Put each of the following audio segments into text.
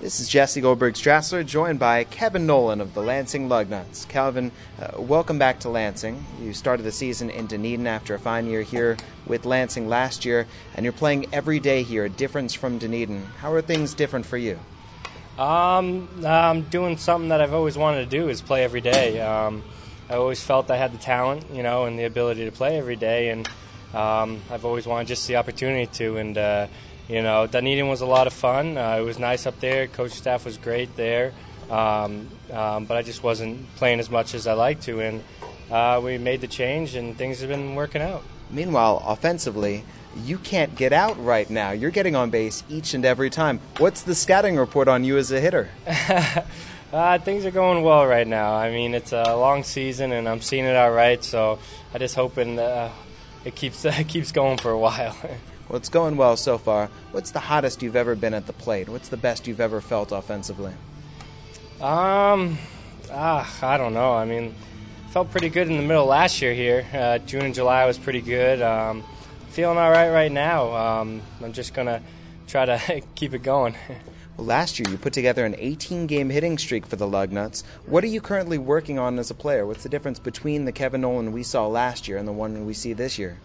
This is Jesse Goldberg-Strassler, joined by Kevin Nolan of the Lansing Lugnuts. Calvin, welcome back to Lansing. You started the season in Dunedin after a fine year here with Lansing last year, and you're playing every day here, a difference from Dunedin. How are things different for you? I'm doing something that I've always wanted to do, is play every day. I always felt I had the talent, and the ability to play every day, and I've always wanted just the opportunity to, and Dunedin was a lot of fun. It was nice up there. Coach staff was great there, but I just wasn't playing as much as I like to, and we made the change, and things have been working out. Meanwhile, offensively, you can't get out right now. You're getting on base each and every time. What's the scouting report on you as a hitter? Things are going well right now. I mean, it's a long season, and I'm seeing it all right, so I just hoping it keeps going for a while. Well, it's going well so far. What's the hottest you've ever been at the plate? What's the best you've ever felt offensively? I don't know. I mean, felt pretty good in the middle of last year here. June and July was pretty good. Feeling all right now. I'm just going to try to keep it going. Well, last year you put together an 18-game hitting streak for the Lugnuts. What are you currently working on as a player? What's the difference between the Kevin Nolan we saw last year and the one we see this year?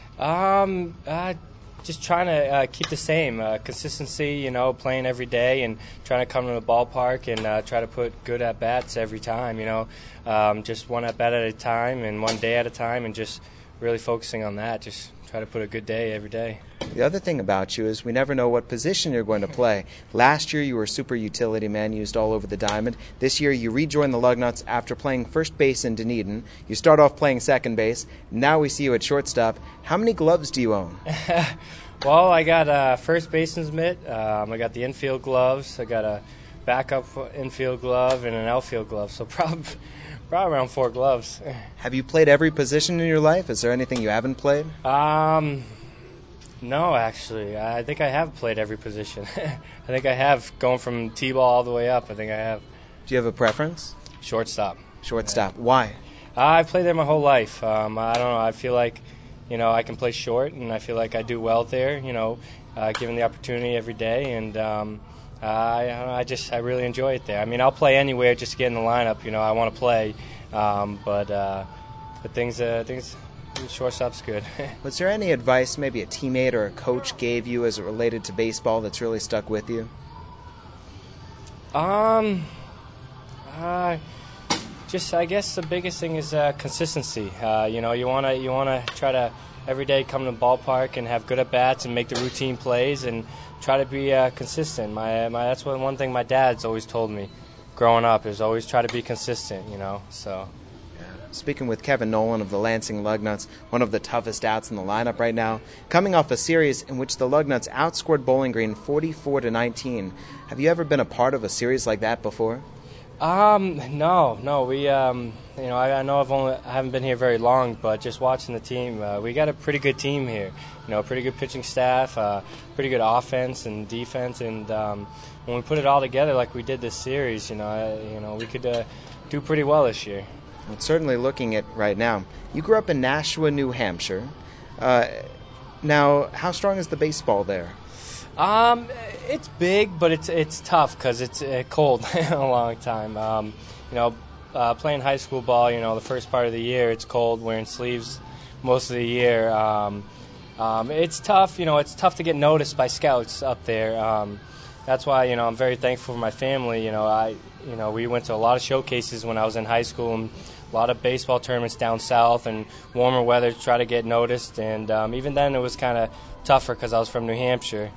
Just trying to keep the same consistency, playing every day and trying to come to the ballpark and try to put good at-bats every time, just one at-bat at a time and one day at a time, and just really focusing on that, just try to put a good day every day. The other thing about you is we never know what position you're going to play. Last year you were a super utility man, used all over the diamond. This year you rejoined the Lugnuts after playing first base in Dunedin. You start off playing second base. Now we see you at shortstop. How many gloves do you own? Well, I got a first baseman's mitt. I got the infield gloves. I got a backup infield glove and an outfield glove. So probably around 4 gloves. Have you played every position in your life? Is there anything you haven't played? No, actually. I think I have played every position. I think I have, going from T-ball all the way up. I think I have. Do you have a preference? Shortstop. Shortstop. Why? I've played there my whole life. I don't know. I feel like, I can play short, and I feel like I do well there, given the opportunity every day. And I really enjoy it there. I mean, I'll play anywhere just to get in the lineup. I want to play, but things shortstop's good. Was there any advice maybe a teammate or a coach gave you as it related to baseball that's really stuck with you? I guess the biggest thing is consistency. You want to try to every day come to the ballpark and have good at bats and make the routine plays and try to be consistent. That's one thing my dad's always told me growing up, is always try to be consistent. So. Speaking with Kevin Nolan of the Lansing Lugnuts, one of the toughest outs in the lineup right now, coming off a series in which the Lugnuts outscored Bowling Green 44-19. Have you ever been a part of a series like that before? No. We, I know I haven't been here very long, but just watching the team, we got a pretty good team here. Pretty good pitching staff, pretty good offense and defense, and when we put it all together like we did this series, we could do pretty well this year. Well, certainly looking at right now. You grew up in Nashua, New Hampshire. Now, how strong is the baseball there? It's big, but it's tough because it's cold a long time. Playing high school ball, the first part of the year it's cold, wearing sleeves most of the year. It's tough. It's tough to get noticed by scouts up there. That's why I'm very thankful for my family. We went to a lot of showcases when I was in high school, and a lot of baseball tournaments down south and warmer weather to try to get noticed. And even then it was kind of tougher because I was from New Hampshire.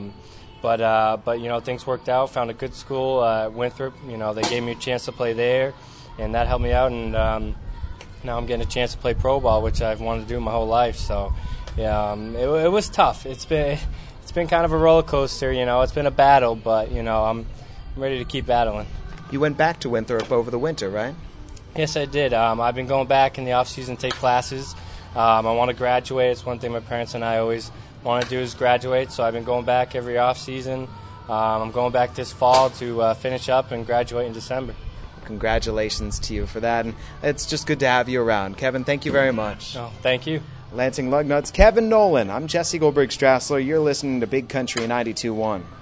But things worked out. Found a good school, Winthrop. They gave me a chance to play there, and that helped me out. And now I'm getting a chance to play pro ball, which I've wanted to do my whole life. So yeah, it was tough. It's been kind of a roller coaster. It's been a battle, but I'm ready to keep battling. You went back to Winthrop over the winter, right? Yes, I did. I've been going back in the off season to take classes. I want to graduate. It's one thing my parents and I always want to do is graduate. So I've been going back every off season. I'm going back this fall to finish up and graduate in December. Congratulations to you for that, and it's just good to have you around. Kevin, thank you very much. Oh, thank you. Lansing Lugnuts, Kevin Nolan. I'm Jesse Goldberg-Strassler. You're listening to Big Country 92.1.